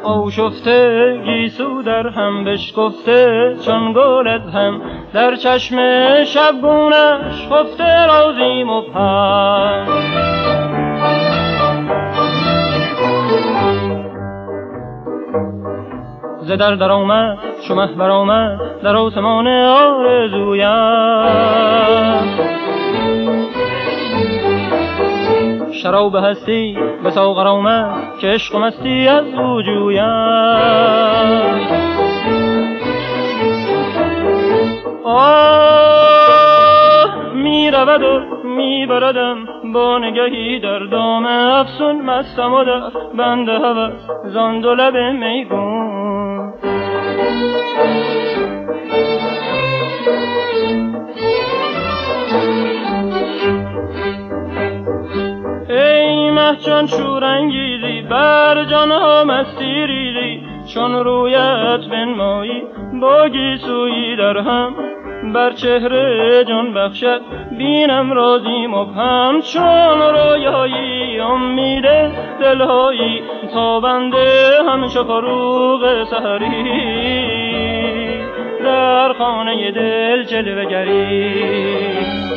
آشفته گیسو در هم بشکفته چون گل از هم در چشم شبگونش خفته رازی مبهم. ز در آمد چو مه برآمد در آسمان آرزویم، شراب هستی به ساغر آمد که عشق و مستی از او جویم. می رود و می بردم با نگهی در دام افسون مستم و در بند هوس زان دو لب میگون. ای مه چون شورانگیزی بر جانها مستی ریزی، چون رویت بنمایی با گیسویی در هم بر چهره جان بخشد بینم رازی مبهم. چون رویایی امید دلهایی تابنده همچو فروغ سحری در خانه دل جلوه گری.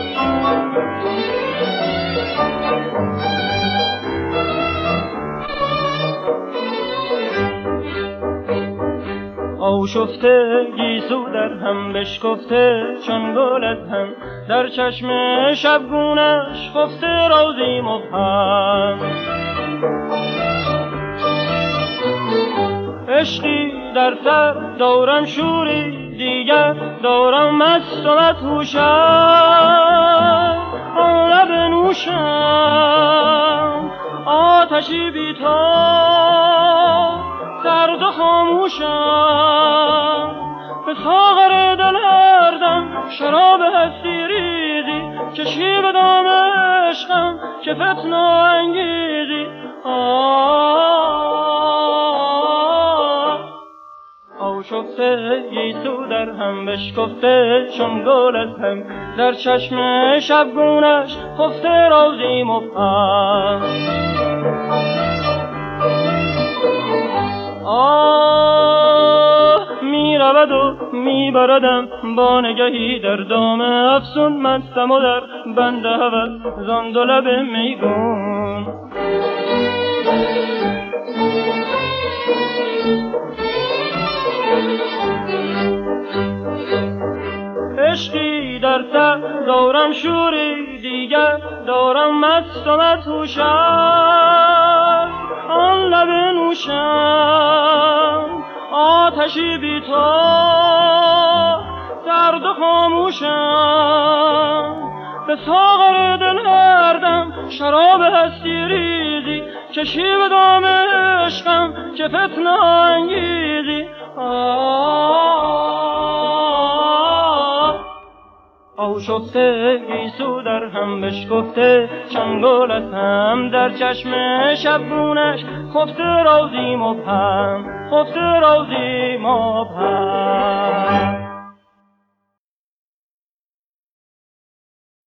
آشفته گیسو در هم بشکفته چون گل از هم در چشم شبگونش خفته رازی مبهم. عشقی در سر دارم شوری دیگر دارم مست و مدهوشم. آن لب نوشم آتشی بی‌تاب سرد و خاموشم. به ساغر دل هردم شراب هستی ریزی، کشی به دام عشقم که فتنه انگیزی. آشفته گیسو در هم بشکفته چون گل از هم در چشم شبگونش خفته رازی مبهم. می رود و می بردم با نگهی در دام افسون مستم و در بند هوس زان دو لب میگون. عشقی در سر دارم شوری دیگر دارم مست و مدهوشم. آن لب نوشم آتشی بی‌تاب سرد و خاموشم. به ساغر دل هردم شراب هستی ریزی، کشی به دام عشقم که فتنه انگیزی. آشفته گیسو در هم بشکفته چون گل از هم در چشم شبگونش خفته رازی مبهم، خفته رازی مبهم.